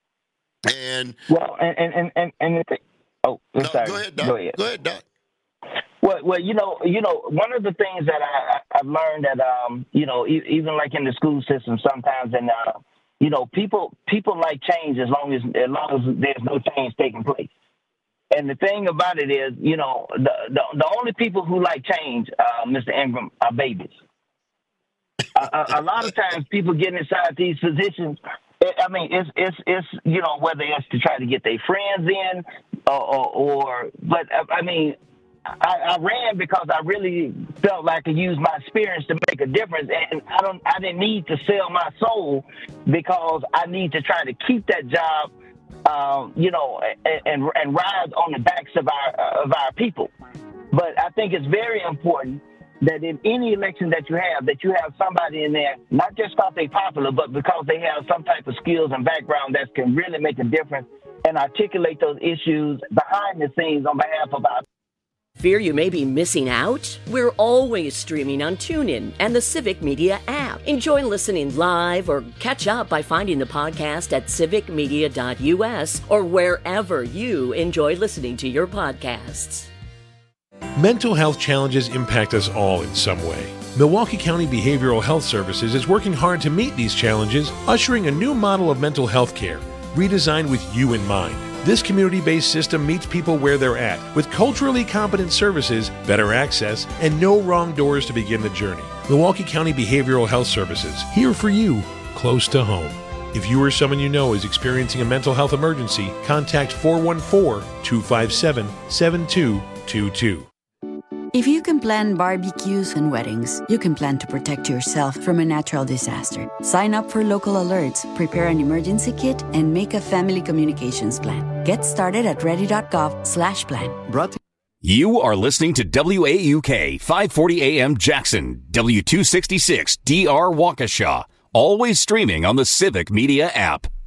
And well, and and and and, and the thing, oh, I'm no, sorry. Go ahead, Doc. Go ahead. Go ahead, Doc. Well, well, you know, you know, one of the things that I, I've learned that, um, you know, e- even like in the school system sometimes, and uh, you know, people people like change as long as as long as there's no change taking place. And the thing about it is, you know, the the, the only people who like change, uh, Mister Ingram, are babies. a, a, a lot of times, people get inside these positions. I mean, it's it's it's you know, whether it's to try to get their friends in, or, or, or but I mean. I, I ran because I really felt like I could use my experience to make a difference, and I don't. I didn't need to sell my soul because I need to try to keep that job, um, you know, and, and and ride on the backs of our of our people. But I think it's very important that in any election that you have, that you have somebody in there, not just because they're popular, but because they have some type of skills and background that can really make a difference and articulate those issues behind the scenes on behalf of our. Fear you may be missing out? We're always streaming on TuneIn and the Civic Media app. Enjoy listening live or catch up by finding the podcast at civic media dot u s or wherever you enjoy listening to your podcasts. Mental health challenges impact us all in some way. Milwaukee County Behavioral Health Services is working hard to meet these challenges, ushering a new model of mental health care, redesigned with you in mind. This community-based system meets people where they're at, with culturally competent services, better access, and no wrong doors to begin the journey. Milwaukee County Behavioral Health Services, here for you, close to home. If you or someone you know is experiencing a mental health emergency, contact four one four, two five seven, seven two two two. If you can plan barbecues and weddings, you can plan to protect yourself from a natural disaster. Sign up for local alerts, prepare an emergency kit, and make a family communications plan. Get started at ready.gov slash plan. Brought to You are listening to W A U K five forty A M Jackson, W two sixty-six D R Waukesha, always streaming on the Civic Media app.